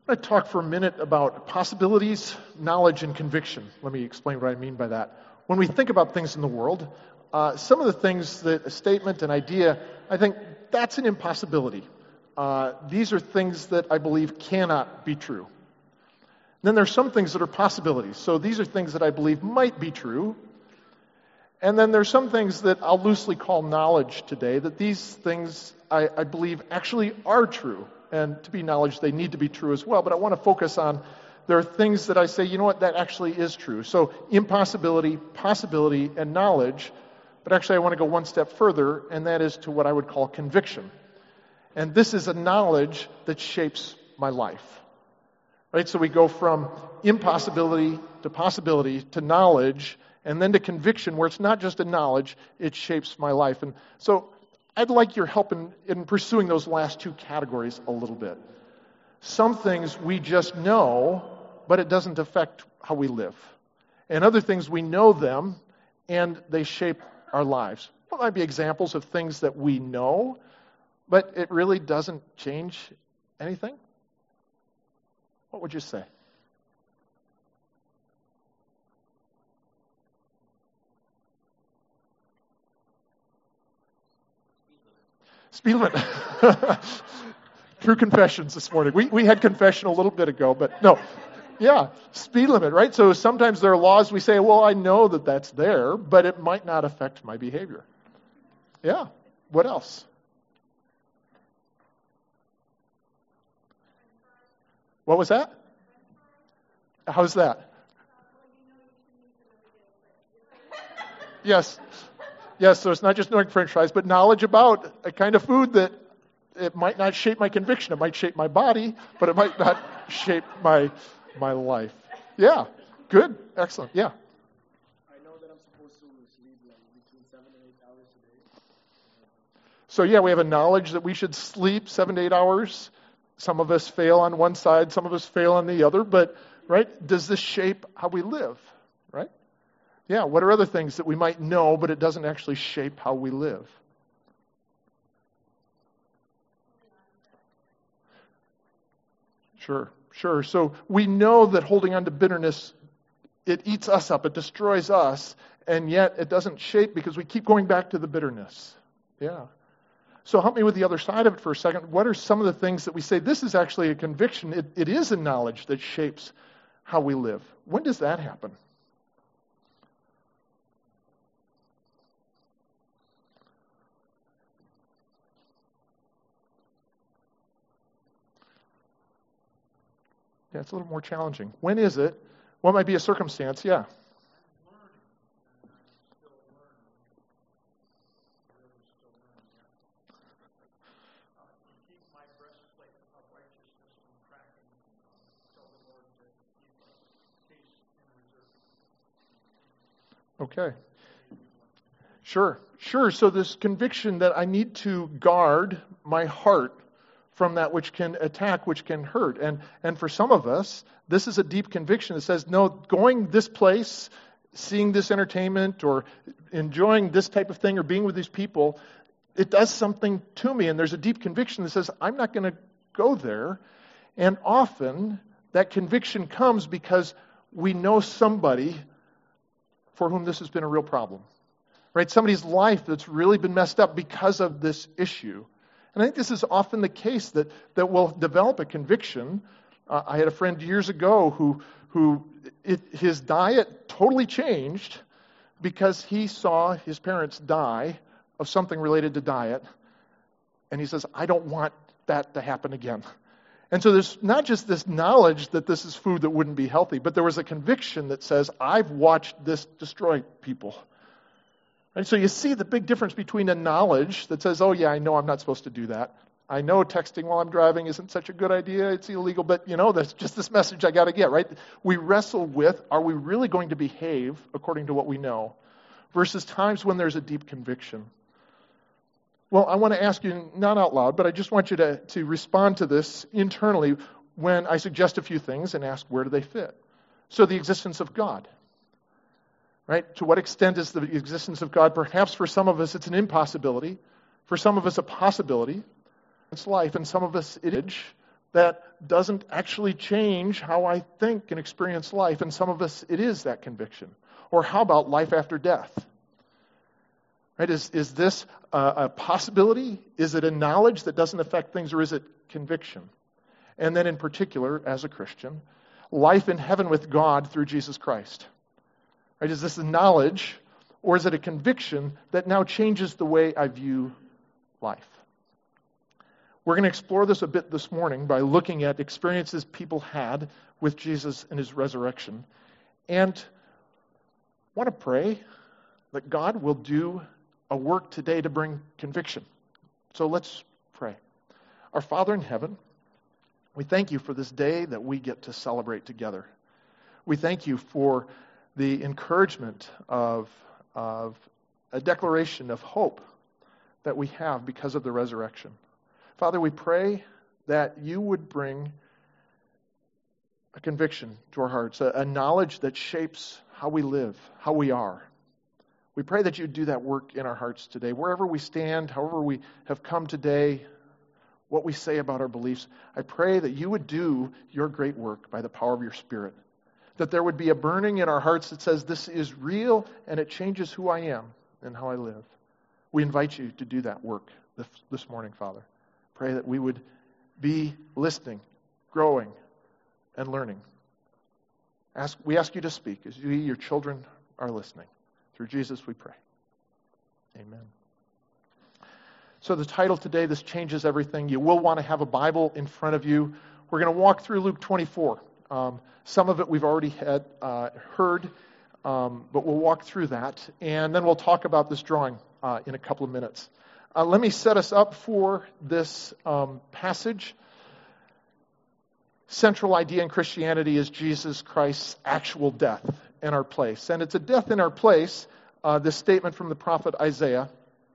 I'm going to talk for a minute about possibilities, knowledge, and conviction. Let me explain what I mean by that. When we think about things in the world, some of the things that a statement, an idea, I think that's an impossibility. These are things that I believe cannot be true. Then there's some things that are possibilities. So these are things that I believe might be true. And then there's some things that I'll loosely call knowledge today, that these things I believe actually are true. And to be knowledge, they need to be true as well. But I want to focus on, there are things that I say, you know what, that actually is true. So impossibility, possibility, and knowledge. But actually I want to go one step further, and that is to what I would call conviction. And this is a knowledge that shapes my life. Right? So we go from impossibility to possibility to knowledge, and then to conviction, where it's not just a knowledge, it shapes my life. And so I'd like your help in pursuing those last two categories a little bit. Some things we just know, but it doesn't affect how we live. And other things we know them, and they shape our lives. Well, might be examples of things that we know, but it really doesn't change anything. What would you say? Speed limit. True confessions this morning. We had confession a little bit ago, but no. Yeah, speed limit, right? So sometimes there are laws we say, well, I know that that's there, but it might not affect my behavior. Yeah. What else? What was that? How's that? Yes. Yes, so it's not just knowing French fries, but knowledge about a kind of food that it might not shape my conviction. It might shape my body, but it might not shape my life. Yeah, good, excellent, yeah. I know that I'm supposed to sleep between 7 and 8 hours a day. So yeah, we have a knowledge that we should sleep 7 to 8 hours. Some of us fail on one side, some of us fail on the other, but, right, does this shape how we live, right? Yeah, what are other things that we might know, but it doesn't actually shape how we live? Sure. So we know that holding on to bitterness, it eats us up, it destroys us, and yet it doesn't shape because we keep going back to the bitterness. Yeah. So help me with the other side of it for a second. What are some of the things that we say, this is actually a conviction, it is a knowledge that shapes how we live? When does that happen? Yeah, it's a little more challenging. When is it? What might be a circumstance? Yeah. Okay. Sure. So this conviction that I need to guard my heart from that which can attack, which can hurt. And for some of us, this is a deep conviction that says, no, going this place, seeing this entertainment, or enjoying this type of thing, or being with these people, it does something to me. And there's a deep conviction that says, I'm not going to go there. And often, that conviction comes because we know somebody for whom this has been a real problem. Right? Somebody's life that's really been messed up because of this issue. And I think this is often the case that will develop a conviction. I had a friend years ago who his diet totally changed because he saw his parents die of something related to diet. And he says, I don't want that to happen again. And so there's not just this knowledge that this is food that wouldn't be healthy, but there was a conviction that says, I've watched this destroy people. And so you see the big difference between a knowledge that says, oh yeah, I know I'm not supposed to do that. I know texting while I'm driving isn't such a good idea, it's illegal, but that's just this message I got to get, right? We wrestle with, are we really going to behave according to what we know? Versus times when there's a deep conviction. Well, I want to ask you, not out loud, but I just want you to respond to this internally when I suggest a few things and ask, where do they fit? So the existence of God. Right? To what extent is the existence of God? Perhaps for some of us it's an impossibility. For some of us a possibility. It's life. And some of us it is. that doesn't actually change how I think and experience life. And some of us, it is that conviction. Or how about life after death? Right? Is this a possibility? Is it a knowledge that doesn't affect things, or is it conviction? And then in particular, as a Christian, life in heaven with God through Jesus Christ. Right? Is this a knowledge, or is it a conviction that now changes the way I view life? We're going to explore this a bit this morning by looking at experiences people had with Jesus and his resurrection. And I want to pray that God will do a work today to bring conviction. So let's pray. Our Father in heaven, we thank you for this day that we get to celebrate together. We thank you for the encouragement of a declaration of hope that we have because of the resurrection. Father, we pray that you would bring a conviction to our hearts, a knowledge that shapes how we live, how we are. We pray that you do that work in our hearts today. Wherever we stand, however we have come today, what we say about our beliefs, I pray that you would do your great work by the power of your Spirit. That there would be a burning in our hearts that says, this is real and it changes who I am and how I live. We invite you to do that work this morning, Father. Pray that we would be listening, growing, and learning. We ask you to speak as we, your children, are listening. Through Jesus we pray. Amen. So the title today, This Changes Everything. You will want to have a Bible in front of you. We're going to walk through Luke 24. Some of it we've already heard, but we'll walk through that. And then we'll talk about this drawing in a couple of minutes. Let me set us up for this passage. Central idea in Christianity is Jesus Christ's actual death in our place. And it's a death in our place, this statement from the prophet Isaiah.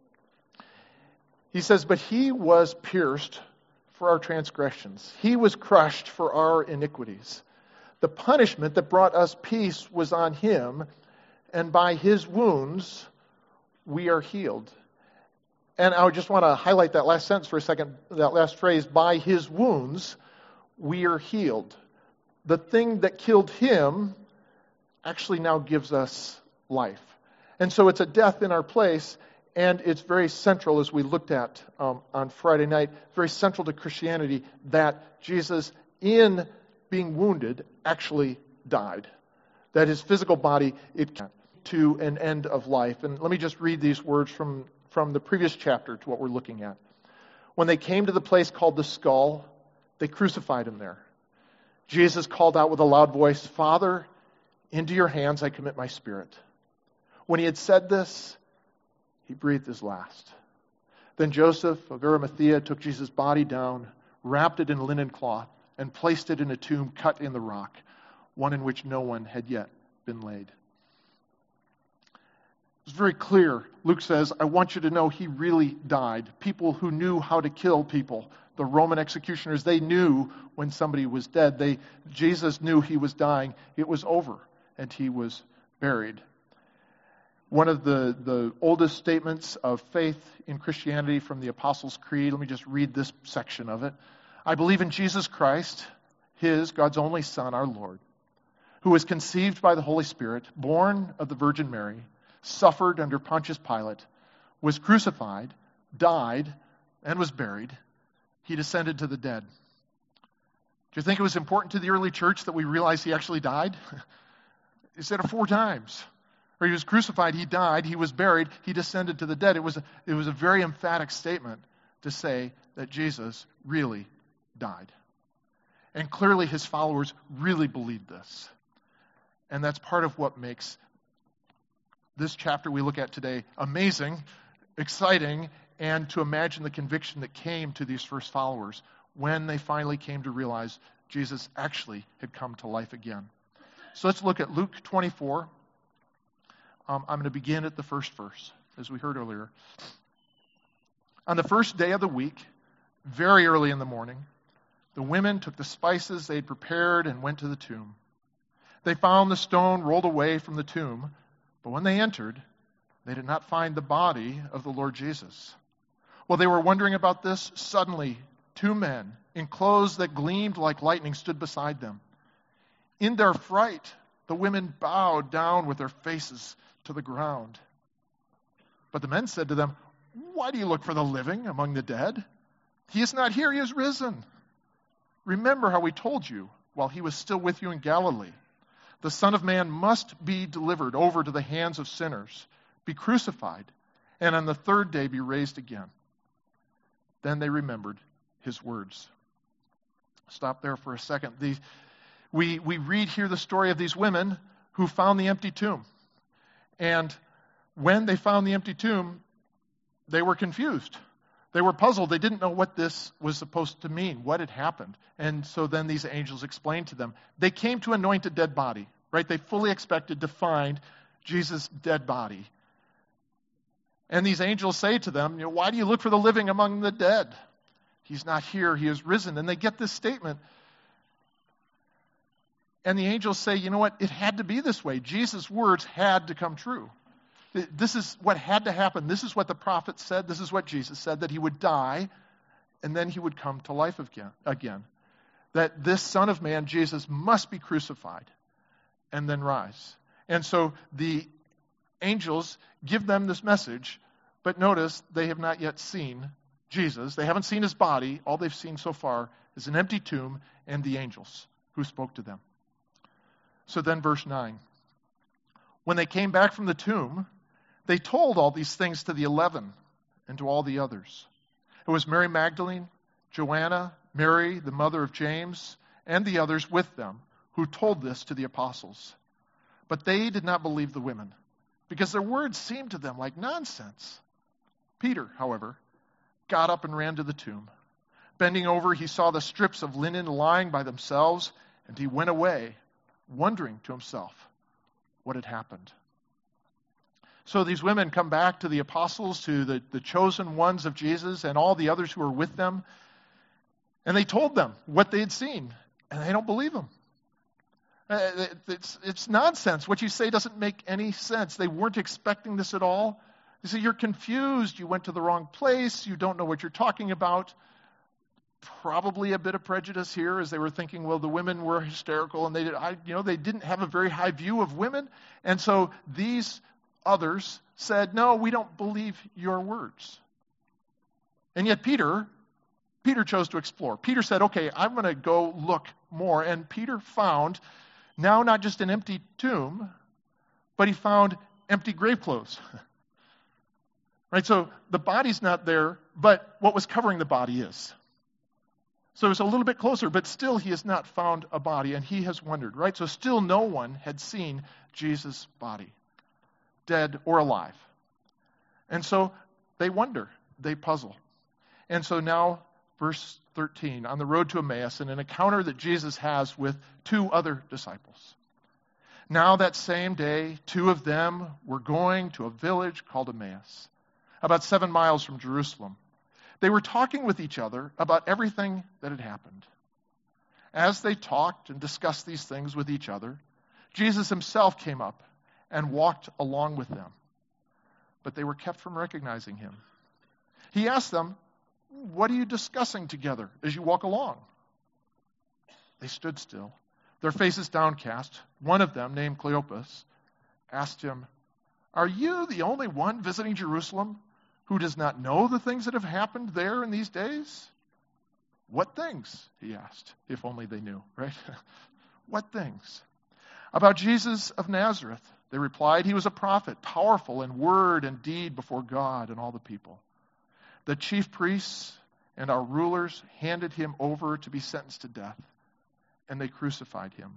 He says, but he was pierced for our transgressions. He was crushed for our iniquities. The punishment that brought us peace was on him, and by his wounds we are healed. And I just want to highlight that last sentence for a second, that last phrase, by his wounds we are healed. The thing that killed him actually now gives us life. And so it's a death in our place, and it's very central, as we looked at on Friday night, very central to Christianity that Jesus, in being wounded, actually died. That his physical body, it came to an end of life. And let me just read these words from the previous chapter to what we're looking at. When they came to the place called the Skull, they crucified him there. Jesus called out with a loud voice, Father, into your hands I commit my spirit. When he had said this, he breathed his last. Then Joseph of Arimathea took Jesus' body down, wrapped it in linen cloth, and placed it in a tomb cut in the rock, one in which no one had yet been laid. It's very clear. Luke says, I want you to know he really died. People who knew how to kill people, the Roman executioners, they knew when somebody was dead. Jesus knew he was dying. It was over, and he was buried. One of the oldest statements of faith in Christianity from the Apostles' Creed, let me just read this section of it. I believe in Jesus Christ, God's only Son, our Lord, who was conceived by the Holy Spirit, born of the Virgin Mary, suffered under Pontius Pilate, was crucified, died, and was buried. He descended to the dead. Do you think it was important to the early church that we realize he actually died? He said it 4 times. Or he was crucified, he died, he was buried, he descended to the dead. It was a very emphatic statement to say that Jesus really died. And clearly his followers really believed this. And that's part of what makes this chapter we look at today amazing, exciting, and to imagine the conviction that came to these first followers when they finally came to realize Jesus actually had come to life again. So let's look at Luke 24. I'm going to begin at the first verse, as we heard earlier. On the first day of the week, very early in the morning, the women took the spices they had prepared and went to the tomb. They found the stone rolled away from the tomb, but when they entered, they did not find the body of the Lord Jesus. While they were wondering about this, suddenly 2 men in clothes that gleamed like lightning stood beside them. In their fright, the women bowed down with their faces to the ground. But the men said to them, "Why do you look for the living among the dead? He is not here, he is risen. Remember how we told you while he was still with you in Galilee. The Son of Man must be delivered over to the hands of sinners, be crucified, and on the third day be raised again." Then they remembered his words. Stop there for a second. We read here the story of these women who found the empty tomb. And when they found the empty tomb, they were confused. They were puzzled. They didn't know what this was supposed to mean, what had happened. And so then these angels explained to them. They came to anoint a dead body, right? They fully expected to find Jesus' dead body. And these angels say to them, "Why do you look for the living among the dead? He's not here, he is risen." And they get this statement. And the angels say, you know what? It had to be this way. Jesus' words had to come true. This is what had to happen. This is what the prophet said. This is what Jesus said, that he would die and then he would come to life again. That this Son of Man, Jesus, must be crucified and then rise. And so the angels give them this message, but notice they have not yet seen Jesus. They haven't seen his body. All they've seen so far is an empty tomb and the angels who spoke to them. So then verse 9. When they came back from the tomb, they told all these things to the 11 and to all the others. It was Mary Magdalene, Joanna, Mary, the mother of James, and the others with them who told this to the apostles. But they did not believe the women, because their words seemed to them like nonsense. Peter, however, got up and ran to the tomb. Bending over, he saw the strips of linen lying by themselves, and he went away, wondering to himself what had happened. So these women come back to the apostles, to the chosen ones of Jesus, and all the others who were with them, and they told them what they had seen, and they don't believe them. It's nonsense. What you say doesn't make any sense. They weren't expecting this at all. They say, you're confused. You went to the wrong place. You don't know what you're talking about. Probably a bit of prejudice here, as they were thinking, well, the women were hysterical, and they didn't have a very high view of women. And so these others said, no, we don't believe your words. And yet Peter chose to explore. Peter said, okay, I'm going to go look more. And Peter found now not just an empty tomb, but he found empty grave clothes. Right? So the body's not there, but what was covering the body is. So it's a little bit closer, but still he has not found a body, and he has wondered, right? So still no one had seen Jesus' body, dead or alive. And so they wonder, they puzzle. And so now, verse 13, on the road to Emmaus, in an encounter that Jesus has with two other disciples. Now that same day, two of them were going to a village called Emmaus, about 7 miles from Jerusalem. They were talking with each other about everything that had happened. As they talked and discussed these things with each other, Jesus himself came up and walked along with them. But they were kept from recognizing him. He asked them, "What are you discussing together as you walk along?" They stood still, their faces downcast. One of them, named Cleopas, asked him, "Are you the only one visiting Jerusalem who does not know the things that have happened there in these days?" "What things?" he asked. If only they knew, right? "What things?" "About Jesus of Nazareth," they replied. "He was a prophet, powerful in word and deed before God and all the people. The chief priests and our rulers handed him over to be sentenced to death, and they crucified him.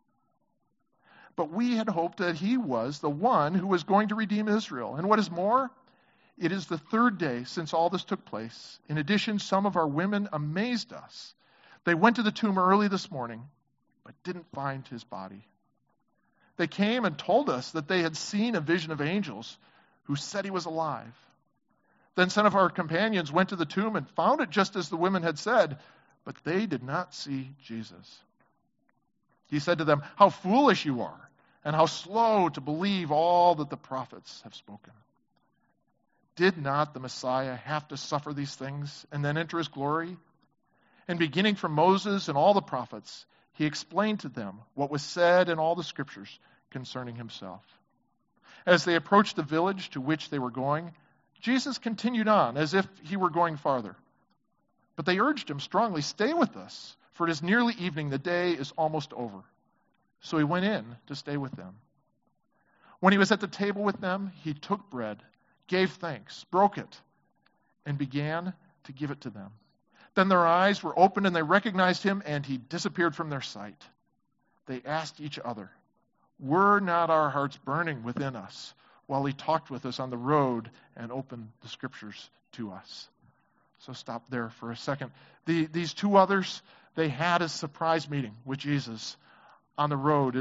But we had hoped that he was the one who was going to redeem Israel. And what is more, it is the third day since all this took place. In addition, some of our women amazed us. They went to the tomb early this morning, but didn't find his body. They came and told us that they had seen a vision of angels who said he was alive. Then some of our companions went to the tomb and found it just as the women had said, but they did not see Jesus." He said to them, "How foolish you are, and how slow to believe all that the prophets have spoken. Did not the Messiah have to suffer these things and then enter his glory?" And beginning from Moses and all the prophets, he explained to them what was said in all the scriptures concerning himself. As they approached the village to which they were going, Jesus continued on as if he were going farther. But they urged him strongly, "Stay with us, for it is nearly evening, the day is almost over." So he went in to stay with them. When he was at the table with them, he took bread, gave thanks, broke it, and began to give it to them. Then their eyes were opened and they recognized him, and he disappeared from their sight. They asked each other, "Were not our hearts burning within us while he talked with us on the road and opened the scriptures to us?" So stop there for a second. These two others, they had a surprise meeting with Jesus on the road.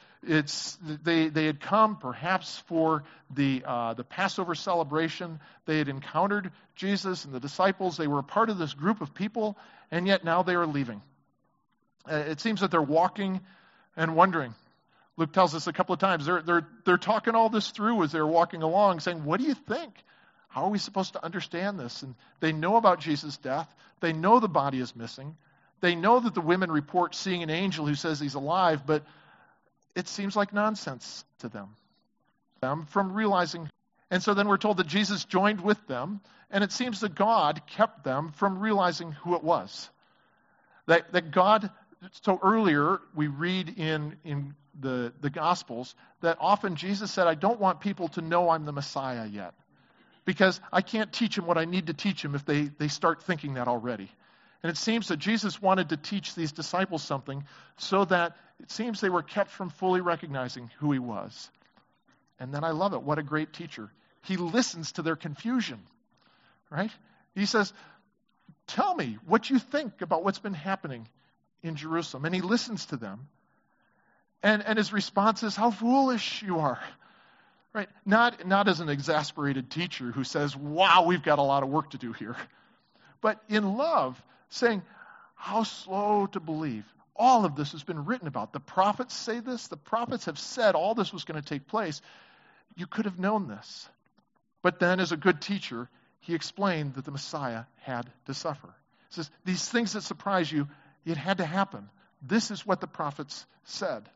They had come perhaps for the Passover celebration. They had encountered Jesus and the disciples. They were a part of this group of people, and yet now they are leaving. It seems that they're walking and wondering. Luke tells us a couple of times they're talking all this through as they're walking along, saying, "What do you think? How are we supposed to understand this?" And they know about Jesus' death. They know the body is missing. They know that the women report seeing an angel who says he's alive, but it seems like nonsense to them from realizing. And so then we're told that Jesus joined with them, and it seems that God kept them from realizing who it was. That God, so earlier we read in the Gospels that often Jesus said, "I don't want people to know I'm the Messiah yet, because I can't teach them what I need to teach them if they start thinking that already." And it seems that Jesus wanted to teach these disciples something so that it seems they were kept from fully recognizing who he was. And then I love it. What a great teacher. He listens to their confusion, right? He says, "Tell me what you think about what's been happening in Jerusalem." And he listens to them. And his response is, "How foolish you are." Right? Not as an exasperated teacher who says, "Wow, we've got a lot of work to do here." But in love, saying, "How slow to believe. All of this has been written about. The prophets say this. The prophets have said all this was going to take place. You could have known this." But then, as a good teacher, he explained that the Messiah had to suffer. He says, these things that surprise you, it had to happen. This is what the prophets said.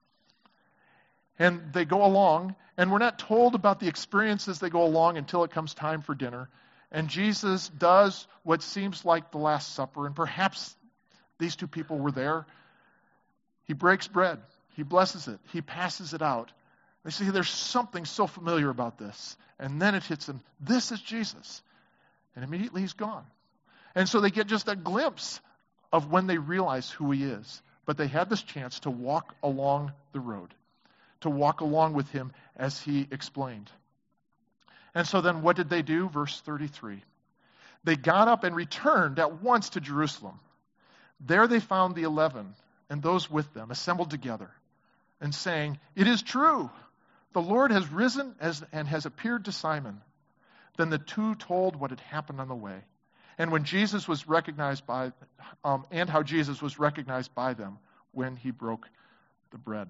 And they go along, and we're not told about the experience as they go along until it comes time for dinner. And Jesus does what seems like the Last Supper, and perhaps these two people were there. He breaks bread. He blesses it. He passes it out. They say, "There's something so familiar about this." And then it hits them. This is Jesus. And immediately he's gone. And so they get just a glimpse of when they realize who he is. But they had this chance to walk along the road, to walk along with him as he explained. And so then what did they do? Verse 33. They got up and returned at once to Jerusalem. There they found the 11 and those with them assembled together and saying, "It is true, the Lord has risen and has appeared to Simon." Then the two told what had happened on the way, and when Jesus was recognized by, and how Jesus was recognized by them when he broke the bread.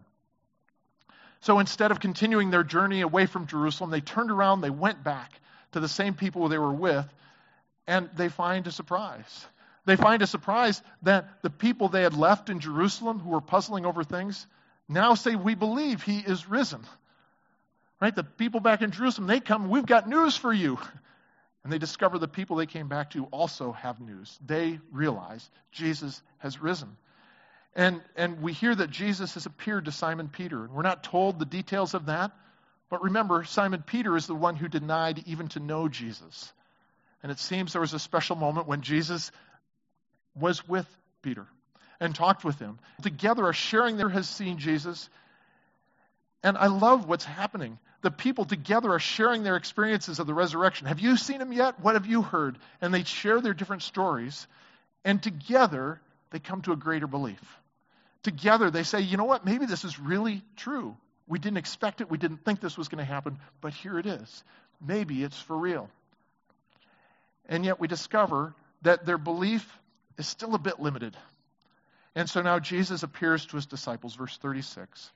So instead of continuing their journey away from Jerusalem, they turned around, they went back to the same people they were with, and they find a surprise. They find a surprise that the people they had left in Jerusalem who were puzzling over things now say, "We believe he is risen." Right? The people back in Jerusalem, they come, "We've got news for you." And they discover the people they came back to also have news. They realize Jesus has risen. And we hear that Jesus has appeared to Simon Peter. And we're not told the details of that. But remember, Simon Peter is the one who denied even to know Jesus. And it seems there was a special moment when Jesus was with Peter and talked with him. Together are sharing their has seen Jesus. And I love what's happening. The people together are sharing their experiences of the resurrection. "Have you seen him yet? What have you heard?" And they share their different stories. And together, they come to a greater belief. Together, they say, "You know what? Maybe this is really true. We didn't expect it. We didn't think this was going to happen. But here it is. Maybe it's for real." And yet we discover that their belief is still a bit limited. And so now Jesus appears to his disciples, verse 36.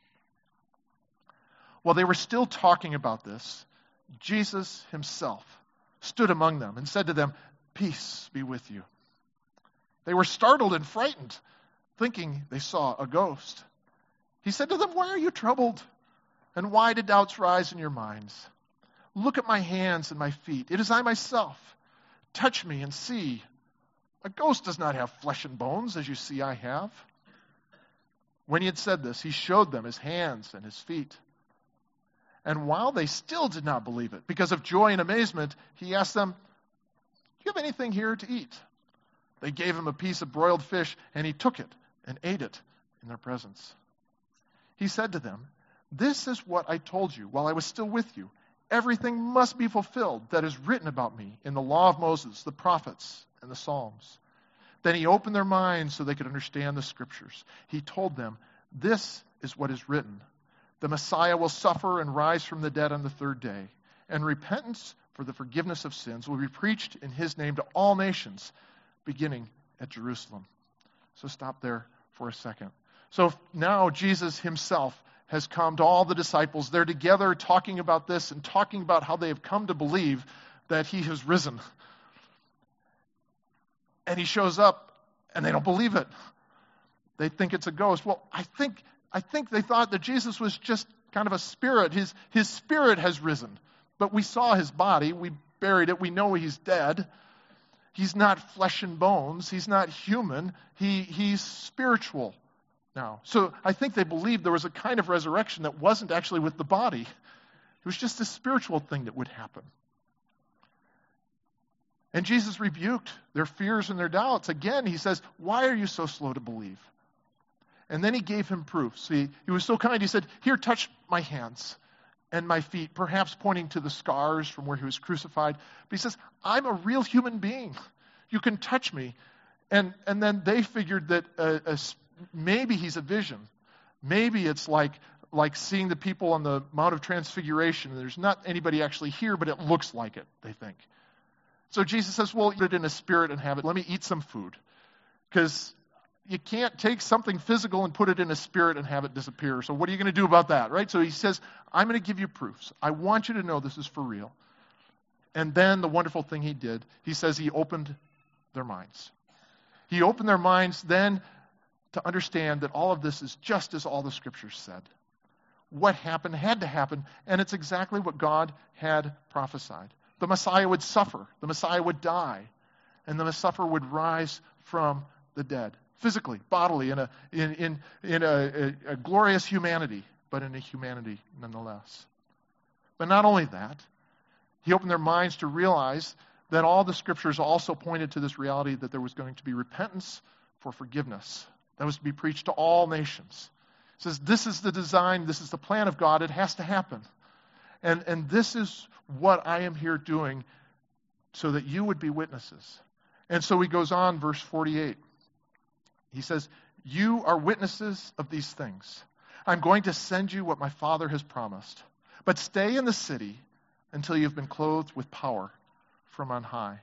While they were still talking about this, Jesus himself stood among them and said to them, "Peace be with you." They were startled and frightened, thinking they saw a ghost. He said to them, "Why are you troubled? And why did doubts rise in your minds? Look at my hands and my feet. It is I myself. Touch me and see. A ghost does not have flesh and bones, as you see I have." When he had said this, he showed them his hands and his feet. And while they still did not believe it, because of joy and amazement, he asked them, "Do you have anything here to eat?" They gave him a piece of broiled fish, and he took it and ate it in their presence. He said to them, "This is what I told you while I was still with you. Everything must be fulfilled that is written about me in the law of Moses, the prophets, and the Psalms." Then he opened their minds so they could understand the Scriptures. He told them, "This is what is written. The Messiah will suffer and rise from the dead on the third day, and repentance for the forgiveness of sins will be preached in his name to all nations, beginning at Jerusalem." So stop there for a second. So now Jesus himself has come to all the disciples. They're together talking about this and talking about how they have come to believe that he has risen. And he shows up, and they don't believe it. They think it's a ghost. Well, I think they thought that Jesus was just kind of a spirit. His spirit has risen. But we saw his body. We buried it. We know he's dead. He's not flesh and bones. He's not human. He's spiritual now. So I think they believed there was a kind of resurrection that wasn't actually with the body. It was just a spiritual thing that would happen. And Jesus rebuked their fears and their doubts. Again, he says, "Why are you so slow to believe?" And then he gave him proof. See, he was so kind. He said, "Here, touch my hands and my feet," perhaps pointing to the scars from where he was crucified. But he says, "I'm a real human being. You can touch me." And then they figured that maybe he's a vision. Maybe it's like seeing the people on the Mount of Transfiguration. There's not anybody actually here, but it looks like it, they think. So Jesus says, "Well, eat it in a spirit and have it. Let me eat some food." Because you can't take something physical and put it in a spirit and have it disappear. So what are you going to do about that, right? So he says, "I'm going to give you proofs. I want you to know this is for real." And then the wonderful thing he did, he says he opened their minds. He opened their minds then to understand that all of this is just as all the Scriptures said. What happened had to happen, and it's exactly what God had prophesied. The Messiah would suffer, the Messiah would die, and the Messiah would rise from the dead, physically, bodily, in a glorious humanity, but in a humanity nonetheless. But not only that, he opened their minds to realize that all the Scriptures also pointed to this reality that there was going to be repentance for forgiveness. That was to be preached to all nations. It says, this is the design, this is the plan of God, it has to happen. And this is what I am here doing so that you would be witnesses. And so he goes on, verse 48. He says, "You are witnesses of these things. I'm going to send you what my Father has promised. But stay in the city until you've been clothed with power from on high."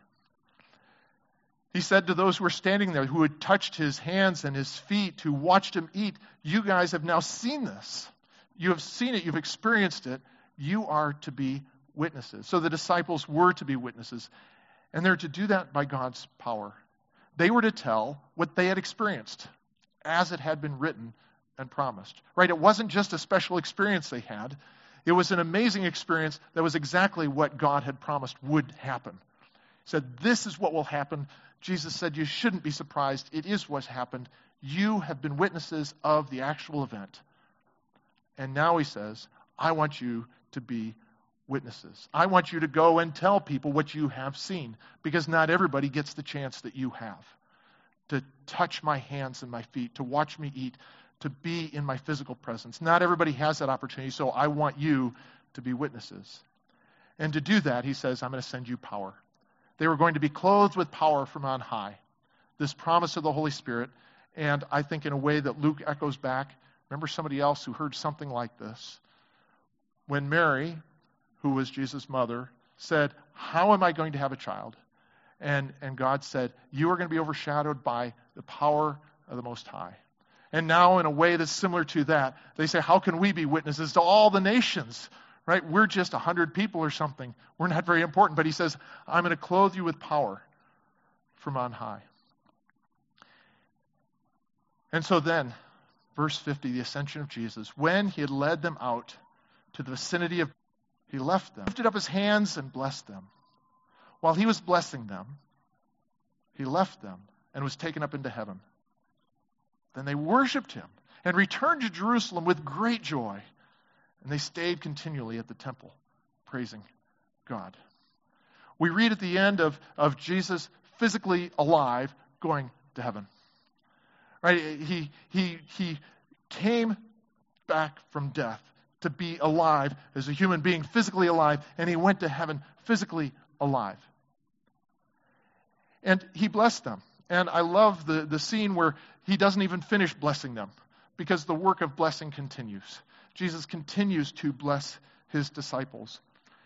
He said to those who were standing there, who had touched his hands and his feet, who watched him eat, "You guys have now seen this. You have seen it. You've experienced it. You are to be witnesses." So the disciples were to be witnesses. And they're to do that by God's power. They were to tell what they had experienced as it had been written and promised. Right? It wasn't just a special experience they had. It was an amazing experience that was exactly what God had promised would happen. He said, "This is what will happen." Jesus said, "You shouldn't be surprised. It is what's happened. You have been witnesses of the actual event." And now he says, "I want you to be witnesses. I want you to go and tell people what you have seen, because not everybody gets the chance that you have to touch my hands and my feet, to watch me eat, to be in my physical presence. Not everybody has that opportunity, so I want you to be witnesses." And to do that, he says, "I'm going to send you power." They were going to be clothed with power from on high, this promise of the Holy Spirit. And I think in a way that Luke echoes back, remember somebody else who heard something like this? When Mary, who was Jesus' mother, said, "How am I going to have a child?" And God said, "You are going to be overshadowed by the power of the Most High." And now in a way that's similar to that, they say, how can we be witnesses to all the nations? Right? We're just 100 people or something. We're not very important. But he says, "I'm going to clothe you with power from on high." And so then, verse 50, the ascension of Jesus, when he had led them out to the vicinity of, he left them, lifted up his hands and blessed them. While he was blessing them, he left them and was taken up into heaven. Then they worshiped him and returned to Jerusalem with great joy. And they stayed continually at the temple, praising God. We read at the end of Jesus physically alive going to heaven. Right? He came back from death to be alive as a human being, physically alive, and he went to heaven physically alive. And he blessed them. And I love the scene where he doesn't even finish blessing them, because the work of blessing continues. Jesus continues to bless his disciples.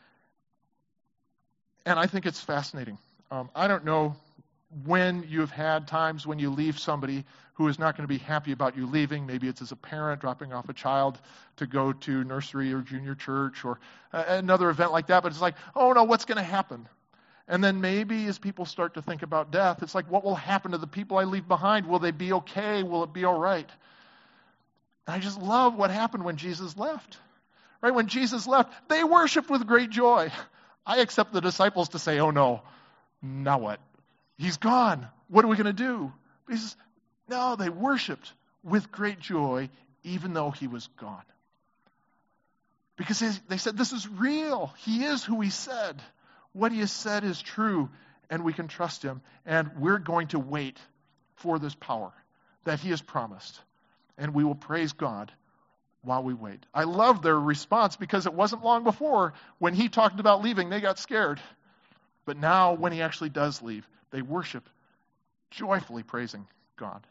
And I think it's fascinating. I don't know when you've had times when you leave somebody who is not going to be happy about you leaving. Maybe it's as a parent dropping off a child to go to nursery or junior church or another event like that. But it's like, oh no, what's going to happen? And then maybe as people start to think about death, it's like, what will happen to the people I leave behind? Will they be okay? Will it be all right? And I just love what happened when Jesus left. Right? When Jesus left, they worshiped with great joy. I accept the disciples to say, oh no, now what? He's gone. What are we going to do? But he says, no, they worshiped with great joy even though he was gone. Because they said, this is real. He is who he said. What he has said is true, and we can trust him. And we're going to wait for this power that he has promised. And we will praise God while we wait. I love their response, because it wasn't long before when he talked about leaving, they got scared. But now when he actually does leave, they worship, joyfully praising God.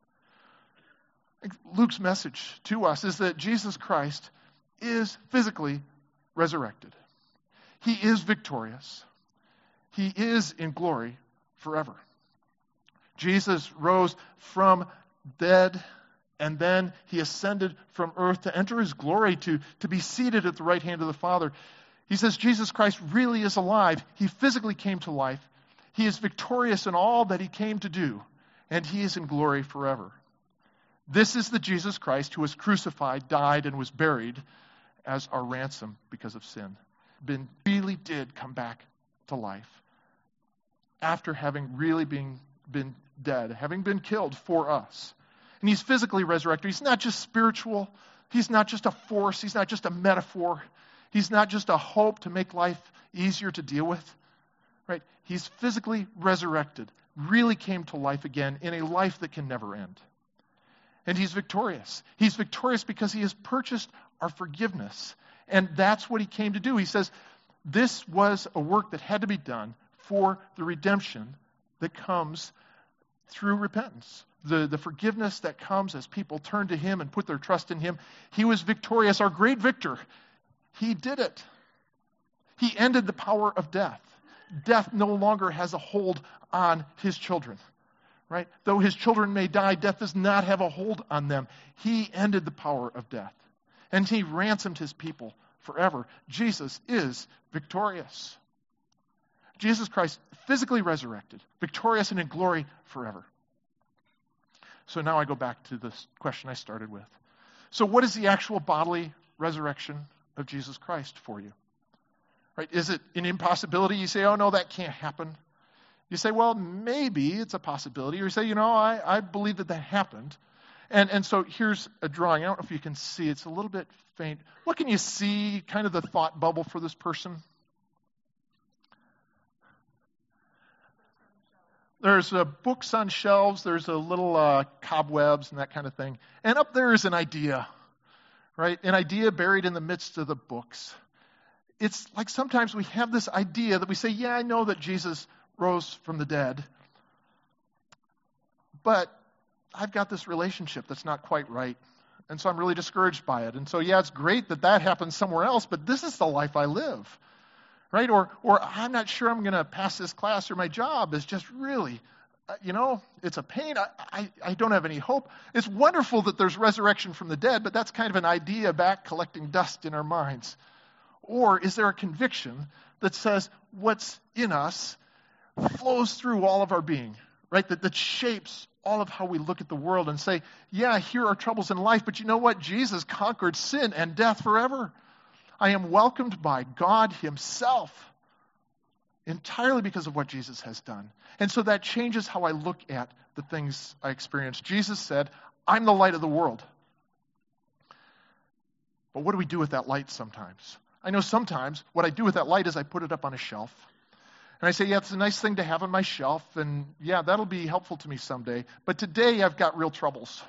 Luke's message to us is that Jesus Christ is physically resurrected. He is victorious. He is in glory forever. Jesus rose from dead, and then he ascended from earth to enter his glory, to be seated at the right hand of the Father. He says Jesus Christ really is alive. He physically came to life. He is victorious in all that he came to do, and he is in glory forever. This is the Jesus Christ who was crucified, died, and was buried as our ransom because of sin. Really did come back to life after having really been dead, having been killed for us. And he's physically resurrected. He's not just spiritual. He's not just a force. He's not just a metaphor. He's not just a hope to make life easier to deal with. Right? He's physically resurrected, really came to life again in a life that can never end. And he's victorious. He's victorious because he has purchased our forgiveness. And that's what he came to do. He says this was a work that had to be done for the redemption that comes through repentance. The forgiveness that comes as people turn to him and put their trust in him. He was victorious, our great victor. He did it. He ended the power of death. Death no longer has a hold on his children. Right? Though his children may die, death does not have a hold on them. He ended the power of death. And he ransomed his people forever. Jesus is victorious. Jesus Christ, physically resurrected, victorious and in glory forever. So now I go back to this question I started with. So what is the actual bodily resurrection of Jesus Christ for you? Right? Is it an impossibility? You say, oh no, that can't happen. You say, well, maybe it's a possibility. Or you say, I believe that happened. And so here's a drawing. I don't know if you can see. It's a little bit faint. What can you see, kind of the thought bubble for this person? There's books on shelves. There's a little cobwebs and that kind of thing. And up there is an idea, right? An idea buried in the midst of the books. It's like sometimes we have this idea that we say, yeah, I know that Jesus rose from the dead, but I've got this relationship that's not quite right, and so I'm really discouraged by it. And so, yeah, it's great that happens somewhere else, but this is the life I live, right? Or I'm not sure I'm going to pass this class, or my job is just really, it's a pain. I don't have any hope. It's wonderful that there's resurrection from the dead, but that's kind of an idea back collecting dust in our minds. Or is there a conviction that says what's in us flows through all of our being, right? That shapes all of how we look at the world and say, yeah, here are troubles in life, but you know what? Jesus conquered sin and death forever. I am welcomed by God himself entirely because of what Jesus has done. And so that changes how I look at the things I experience. Jesus said, I'm the light of the world. But what do we do with that light sometimes? I know sometimes what I do with that light is I put it up on a shelf. And I say, yeah, it's a nice thing to have on my shelf, and yeah, that'll be helpful to me someday. But today I've got real troubles.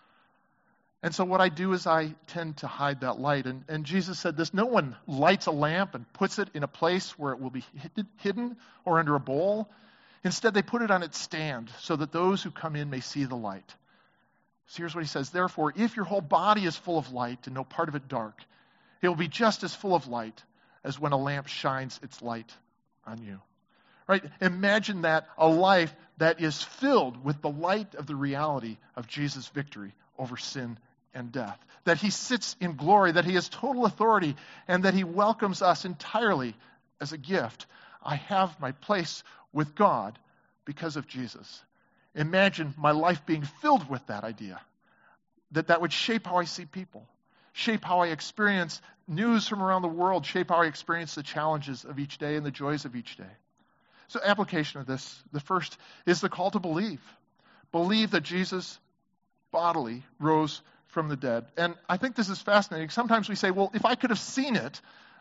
And so what I do is I tend to hide that light. And Jesus said this, no one lights a lamp and puts it in a place where it will be hidden or under a bowl. Instead, they put it on its stand so that those who come in may see the light. So here's what he says, therefore, if your whole body is full of light and no part of it dark, it will be just as full of light as when a lamp shines its light on you. Right? Imagine that, a life that is filled with the light of the reality of Jesus' victory over sin and death. That he sits in glory, that he has total authority, and that he welcomes us entirely as a gift. I have my place with God because of Jesus. Imagine my life being filled with that idea. That would shape how I see people, shape how I experience news from around the world, shape how I experience the challenges of each day and the joys of each day. So application of this, the first is the call to believe. Believe that Jesus bodily rose from the dead. And I think this is fascinating. Sometimes we say, well, if I could have seen it,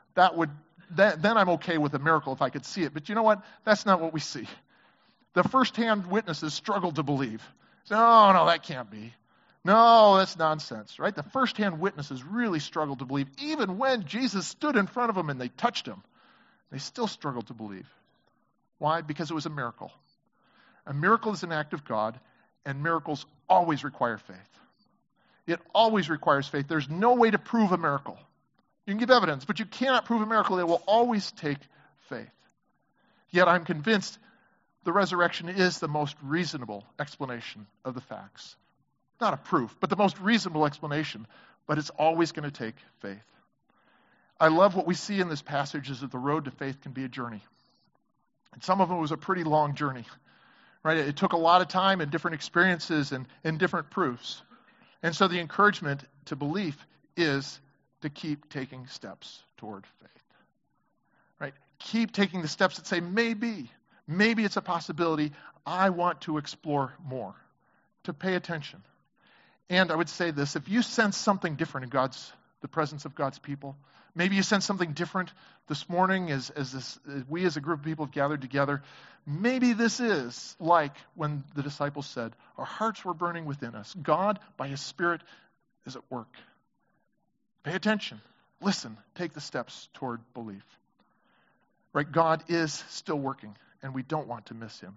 then I'm okay with a miracle if I could see it. But you know what? That's not what we see. The first-hand witnesses struggled to believe. Say, oh, no, that can't be. No, that's nonsense, right? The first-hand witnesses really struggled to believe. Even when Jesus stood in front of them and they touched him, they still struggled to believe. Why? Because it was a miracle. A miracle is an act of God, and miracles always require faith. It always requires faith. There's no way to prove a miracle. You can give evidence, but you cannot prove a miracle. It will always take faith. Yet I'm convinced the resurrection is the most reasonable explanation of the facts. Not a proof, but the most reasonable explanation. But it's always going to take faith. I love what we see in this passage is that the road to faith can be a journey. And some of it was a pretty long journey. Right? It took a lot of time and different experiences and different proofs. And so the encouragement to belief is to keep taking steps toward faith. Right? Keep taking the steps that say, maybe it's a possibility. I want to explore more, to pay attention. And I would say this, if you sense something different in the presence of God's people, maybe you sense something different this morning as we as a group of people have gathered together. Maybe this is like when the disciples said, our hearts were burning within us. God, by his Spirit, is at work. Pay attention. Listen. Take the steps toward belief. Right? God is still working, and we don't want to miss him.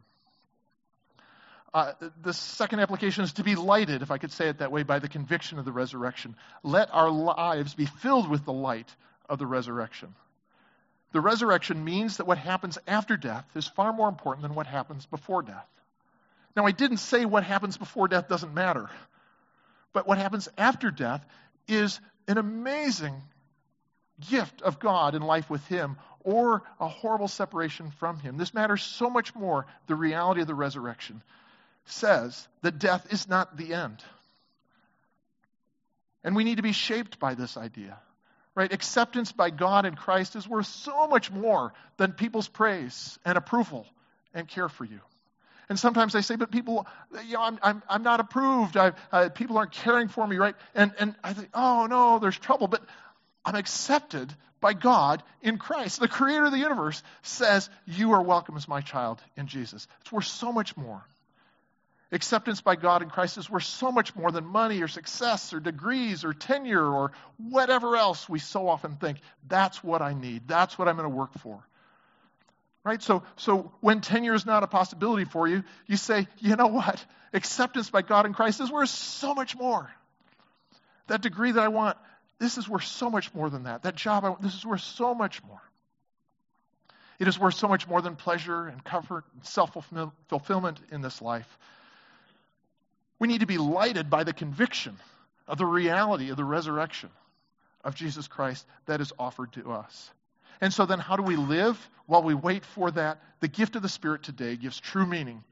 The second application is to be lighted, if I could say it that way, by the conviction of the resurrection. Let our lives be filled with the light of the resurrection. The resurrection means that what happens after death is far more important than what happens before death. Now, I didn't say what happens before death doesn't matter, but what happens after death is an amazing gift of God in life with him, or a horrible separation from him. This matters so much more. The reality of the resurrection says that death is not the end. And we need to be shaped by this idea. Right? Acceptance by God in Christ is worth so much more than people's praise and approval and care for you. And sometimes they say, but people, I'm not approved. People aren't caring for me, right? And I think, oh no, there's trouble. But I'm accepted by God in Christ. The creator of the universe says, you are welcome as my child in Jesus. It's worth so much more. Acceptance by God in Christ is worth so much more than money or success or degrees or tenure or whatever else we so often think. That's what I need. That's what I'm going to work for. Right? So when tenure is not a possibility for you, you say, you know what? Acceptance by God in Christ is worth so much more. That degree that I want, this is worth so much more than that. That job I want, this is worth so much more. It is worth so much more than pleasure and comfort and self-fulfillment in this life. We need to be lighted by the conviction of the reality of the resurrection of Jesus Christ that is offered to us. And so then how do we live while we wait for that? The gift of the Spirit today gives true meaning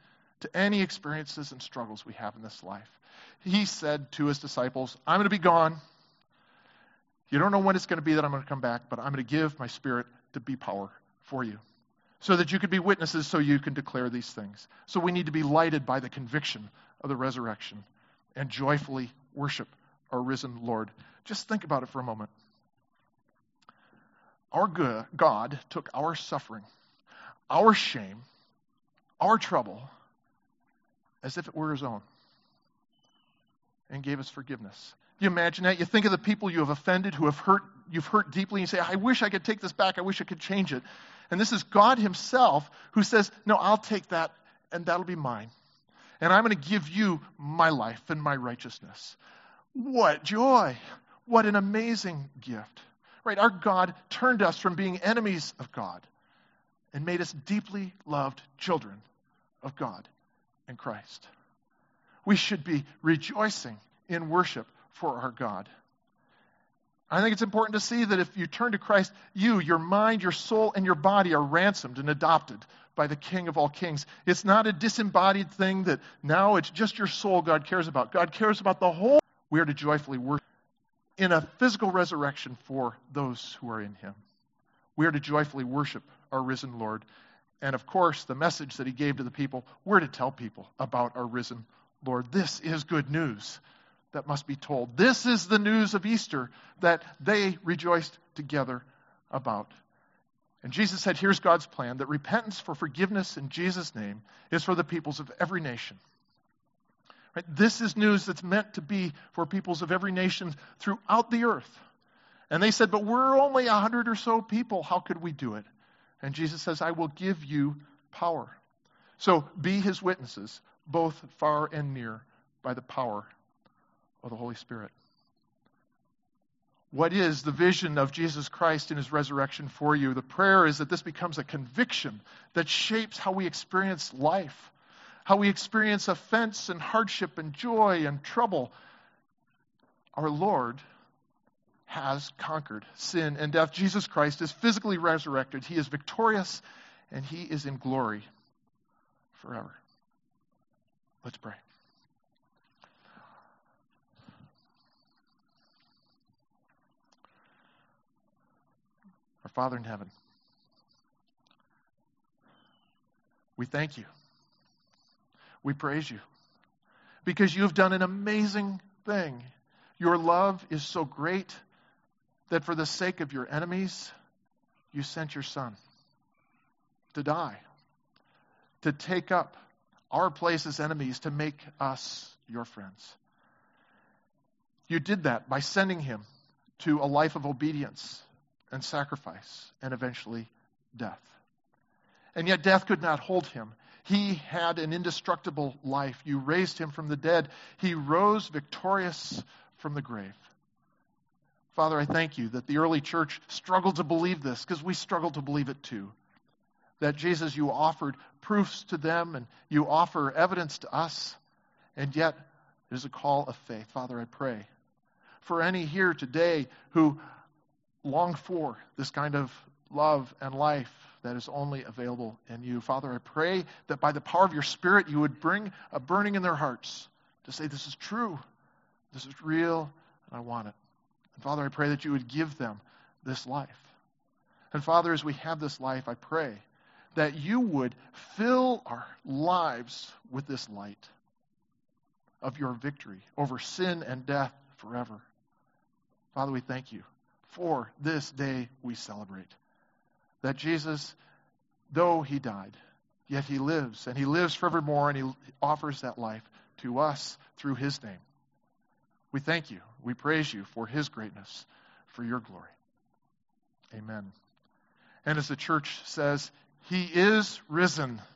to any experiences and struggles we have in this life. He said to his disciples, I'm going to be gone. You don't know when it's going to be that I'm going to come back, but I'm going to give my Spirit to be power for you so that you could be witnesses, so you can declare these things. So we need to be lighted by the conviction of the resurrection and joyfully worship our risen Lord. Just think about it for a moment. Our God took our suffering, our shame, our trouble, as if it were his own, and gave us forgiveness. You imagine that? You think of the people you have offended, who have you've hurt deeply, and you say, I wish I could take this back. I wish I could change it. And this is God himself who says, no, I'll take that, and that'll be mine. And I'm going to give you my life and my righteousness. What joy. What an amazing gift. Right? Our God turned us from being enemies of God and made us deeply loved children of God in Christ. We should be rejoicing in worship for our God. I think it's important to see that if you turn to Christ, your mind, your soul, and your body are ransomed and adopted by the King of all kings. It's not a disembodied thing that now it's just your soul God cares about. God cares about the whole. We are to joyfully worship in a physical resurrection for those who are in him. We are to joyfully worship our risen Lord. And of course, the message that he gave to the people, we're to tell people about our risen Lord. This is good news that must be told. This is the news of Easter that they rejoiced together about. And Jesus said, here's God's plan, that repentance for forgiveness in Jesus' name is for the peoples of every nation. Right? This is news that's meant to be for peoples of every nation throughout the earth. And they said, but we're only 100 or so people. How could we do it? And Jesus says, I will give you power. So be his witnesses, both far and near, by the power of the Holy Spirit. What is the vision of Jesus Christ in his resurrection for you? The prayer is that this becomes a conviction that shapes how we experience life, how we experience offense and hardship and joy and trouble. Our Lord has conquered sin and death. Jesus Christ is physically resurrected. He is victorious, and he is in glory forever. Let's pray. Our Father in heaven, we thank you. We praise you because you have done an amazing thing. Your love is so great that for the sake of your enemies, you sent your Son to die, to take up our place as enemies, to make us your friends. You did that by sending him to a life of obedience and sacrifice, and eventually death. And yet death could not hold him. He had an indestructible life. You raised him from the dead. He rose victorious from the grave. Father, I thank you that the early church struggled to believe this, because we struggle to believe it too. That Jesus, you offered proofs to them, and you offer evidence to us, and yet it is a call of faith. Father, I pray for any here today who long for this kind of love and life that is only available in you. Father, I pray that by the power of your Spirit, you would bring a burning in their hearts to say, this is true, this is real, and I want it. And Father, I pray that you would give them this life. And Father, as we have this life, I pray that you would fill our lives with this light of your victory over sin and death forever. Father, we thank you for this day we celebrate. That Jesus, though he died, yet he lives, and he lives forevermore, and he offers that life to us through his name. We thank you. We praise you for his greatness, for your glory. Amen. And as the church says, he is risen.